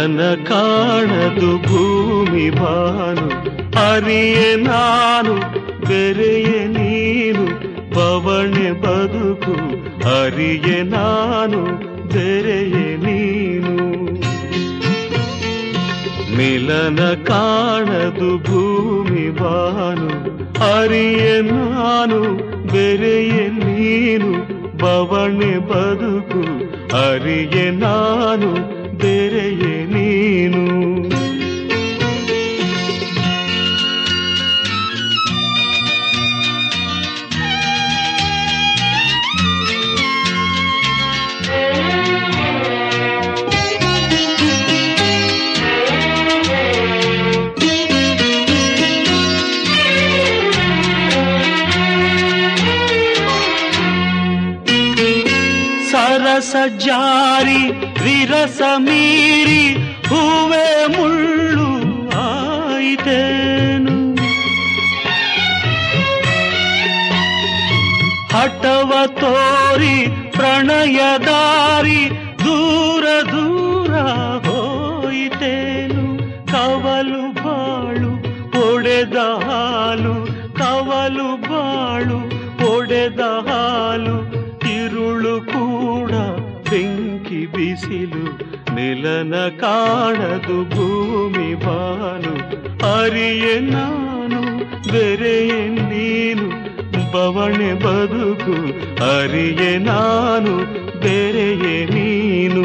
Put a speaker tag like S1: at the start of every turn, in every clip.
S1: ನಿಲನ ಕಾಣದು ಭೂಮಿ ಬಾನು, ಅರಿಯೆ ನಾನು ಬೆರೆಯೆ ನೀನು, ಬವಣೆ ಬದುಕು ಅರಿಯೆ ನಾನು ಬೆರೆಯೆ ನೀನು. ನಿಲನ ಕಾಣದು ಭೂಮಿ ಬಾನು, ಅರಿಯೆ ನಾನು ಬೆರೆಯೆ ನೀನು, ಬವಣೆ ಬದುಕು ಅರಿಯೆ ನಾನು ಬೆರೆಯೆ ನೀನು. ಸರಸ ಜಾರಿ ವಿರಸ ಮೀರಿ ಹೂವೆ ಮುಳ್ಳು ಆಯಿತೇನು, ಹಠವ ತೋರಿ ಪ್ರಣಯದಾರಿ ದೂರ ದೂರ ಹೋಯಿತೇನು. ಕವಲು ಬಾಳು ಒಡೆದ ಹಾಲು, ಕವಲು ಬಾಳು ಒಡೆದ ಹಾಲು, ತಿರುಳು ಕೂಡ ಬೆಂಕಿ ಬಿಸಿಲು. ನಿಲನ ಕಾಣದು ಭೂಮಿ ಬಾನು, ಅರಿಯೆ ನಾನು ಬೆರೆಯೆ ನೀನು, ಬವಣೆ ಬದುಕು ಅರಿಯೆ ನಾನು ಬೆರೆಯೆ ನೀನು.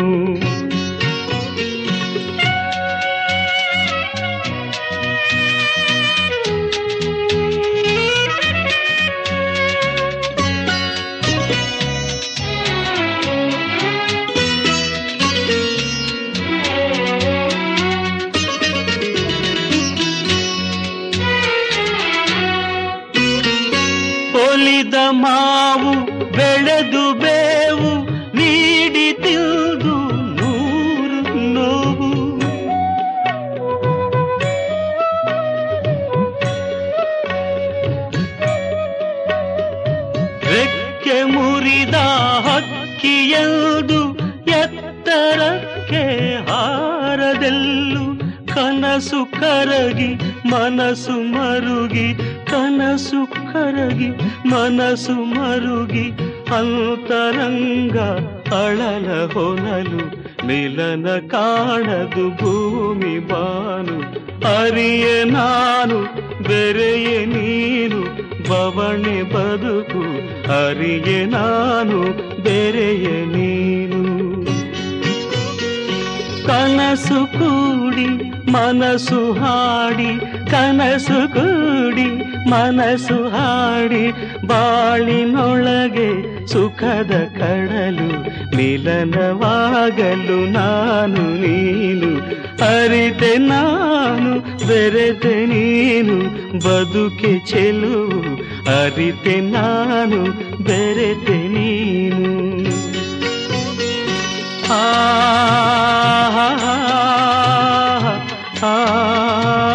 S1: ಒಲಿದ ಮಾವು ಬೆಳೆದು ಬೇವು ನೀಡಿ ತಿಂದು ನೂರು ನೋವು, ರೆಕ್ಕೆ ಮುರಿದ ಹಕ್ಕಿಯದು ಎತ್ತರಕ್ಕೆ ಹಾರದೆಲ್ಲು, ಕನಸು ಕರಗಿ ಮನಸ್ಸು ಮರುಗಿ, ಕನಸು ಕರಗಿ ಮನಸ್ಸು ಮರುಗಿ, ಅಂತರಂಗ ಅಳಲ ಹೊನಲು. ನಿಲನ ಕಾಣದು ಭೂಮಿ ಬಾನು, ಅರಿಯೆ ನಾನು ಬೆರೆಯೆ ನೀನು, ಬವಣೆ ಬದುಕು ಅರಿಯೆ ನಾನು ಬೆರೆಯೆ ನೀನು. ಕನಸು ಕೂಡಿ ಮನಸ್ಸು ಹಾಡಿ, ಕನಸು ಕೂಡಿ ಮನಸ್ಸು ಹಾಡಿ, ಬಾಳಿನೊಳಗೆ ಸುಖದ ಕಡಲು. ಮಿಲನವಾಗಲು ನಾನು ನೀನು, ಅರಿತೆ ನಾನು ಬೆರೆತೆ ನೀನು, ಬದುಕೆ ಚೆಲುವು ಅರಿತೆ ನಾನು ಬೆರೆತೆ ನೀನು. ಆ